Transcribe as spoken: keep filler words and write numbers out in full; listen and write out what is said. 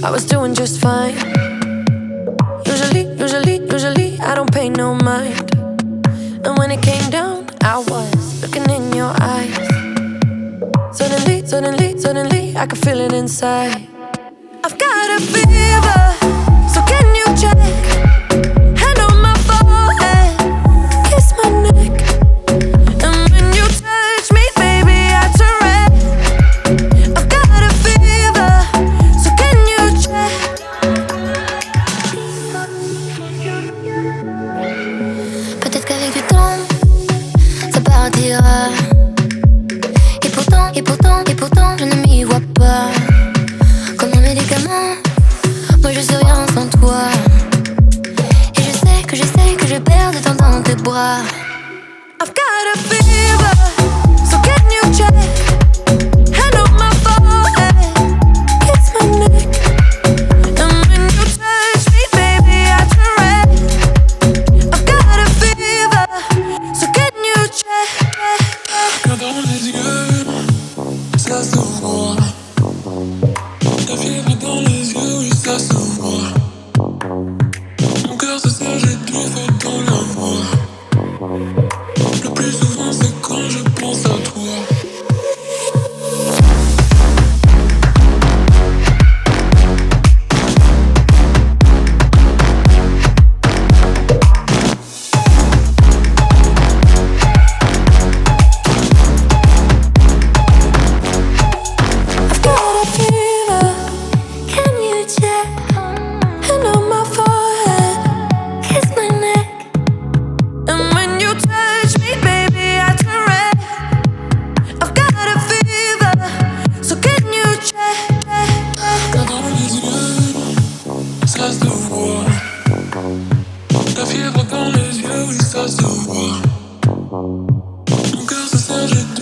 I was doing just fine. Usually, usually, usually I don't pay no mind. And when it came down, I was looking in your eyes. Suddenly, suddenly, suddenly I could feel it inside. I've got a fever, so can you check? Hand on my forehead, kiss my neck. And when you touch me, baby, I turn red. I've got a fever, so can you check? Peut-être qu'avec du temps, ça partira. Et pourtant, et pourtant, et pourtant, je ne m'y vois pas. Comme un médicament, moi je suis rien sans toi. Et je sais que je sais que je perds de temps dans tes bras. I've got a fever, so can you check? Hand on my forehead, kiss my neck. And when you touch me, baby, I turn red. I've got a fever, so can you check? Regarde dans les yeux, ça se voit. Ta fièvre dans les yeux, oui, ça se voit. Mon cœur se serre, j'ai du feu dans la voix. Le plus souvent, c'est quand je pense à toi. I've got a fever, can you check? Hand on my forehead, kiss my neck. And when you touch me, baby, I turn red. I've got a fever, so can you check? Regarde dans les yeux, ça se voit. Ta fièvre dans les yeux, oui, ça se voit. Mon cœur se serre, j'ai